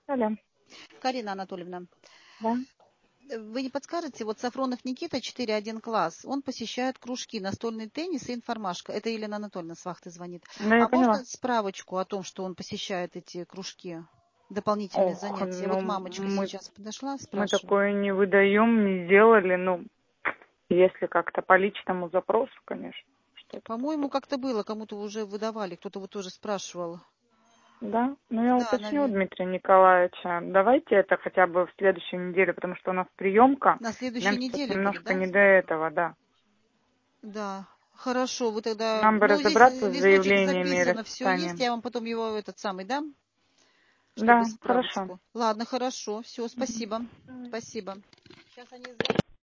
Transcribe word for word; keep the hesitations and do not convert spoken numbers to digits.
Алло. Карина Анатольевна, Да. вы не подскажете, вот Сафронов Никита, четыре один класс, он посещает кружки, настольный теннис и информашка. Это Елена Анатольевна с вахты звонит. Да, я А можно поняла. справочку о том, что он посещает эти кружки, дополнительные Ох, занятия? Вот ну мамочка мы, сейчас подошла, мы спрашивает. такое не выдаем, не сделали, ну, если как-то по личному запросу, конечно. Что-то По-моему, такое. как-то было, кому-то уже выдавали, кто-то вот тоже спрашивал. Да, ну я Да, уточню у наверное. Дмитрия Николаевича. Давайте это хотя бы в следующей неделе, потому что у нас приемка. На следующей Нам сейчас неделе будет, немножко да? не до этого, да. Да, хорошо, вы тогда, Нам бы ну, здесь разобраться с листочек заявлениями и записано, все есть, расписанием. я вам потом его этот самый дам, чтобы Да, хорошо. справочку. Ладно, хорошо, все, спасибо, спасибо. Сейчас они